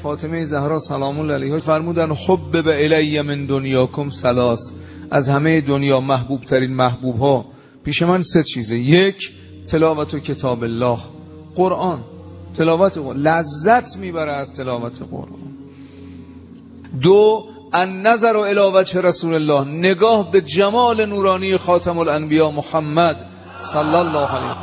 فاطمه زهرا سلام الله علیها فرمودن حبب الی من دنیاکم ثلاث، از همه دنیا محبوب ترین محبوب ها پیش من سه چیزه. یک، تلاوت و کتاب الله، قرآن، تلاوت قرآن، لذت میبره از تلاوت قرآن. دو، النظر الی وجه رسول الله، نگاه به جمال نورانی خاتم الانبیا محمد صلی الله علیه.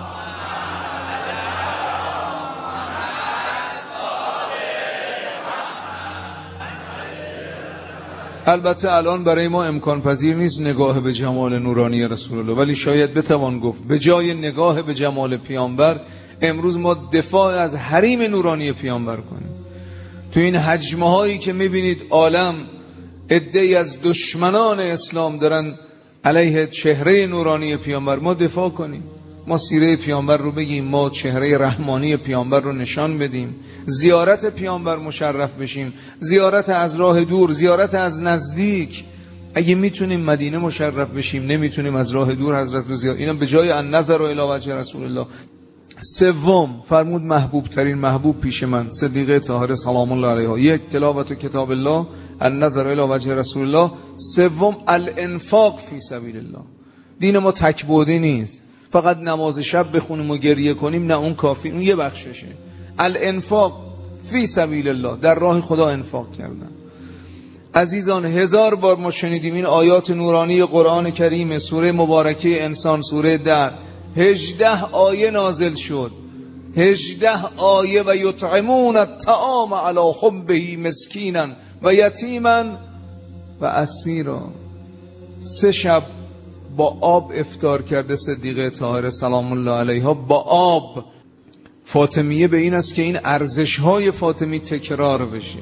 البته الان برای ما امکان پذیر نیست نگاه به جمال نورانی رسول الله، ولی شاید بتوان گفت به جای نگاه به جمال پیامبر امروز ما دفاع از حریم نورانی پیامبر کنیم. تو این حجمه هایی که میبینید عالم عده‌ای از دشمنان اسلام دارن علیه چهره نورانی پیامبر، ما دفاع کنیم، ما سیره پیامبر رو بگیم، ما چهره رحمانی پیامبر رو نشان بدیم، زیارت پیامبر مشرف بشیم، زیارت از راه دور، زیارت از نزدیک. اگه میتونیم مدینه مشرف بشیم، نمیتونیم از راه دور حضرت رو زیارت. اینا به جای النظر الی وجه رسول الله. سوم فرمود محبوب ترین محبوب پیش من صدیقه طاهره سلام الله علیها. یک، تلاوت کتاب الله، النظر الی وجه رسول الله. سوم، الانفاق فی سبیل الله. دین ما تکبودی نیست فقط نماز شب بخونیم و گریه کنیم، نه اون کافی، اون یه بخششه. الانفاق فی سبیل الله، در راه خدا انفاق کردن. عزیزان، 1000 بار ما شنیدیم این آیات نورانی قرآن کریم، سوره مبارکه انسان، سوره در 18 آیه نازل شد، 18 آیه. و یطعمون الطعام علی حبه مسکینا و یتیما و اسیرا. 3 شب با آب افطار کرده صدیقه طاهره سلام الله علیها، با آب. فاطمیه به این است که این ارزش‌های فاطمی تکرار بشه.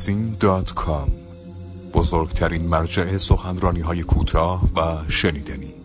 واعظین.com، بزرگترین مرجع سخنرانی‌های کوتاه و شنیدنی.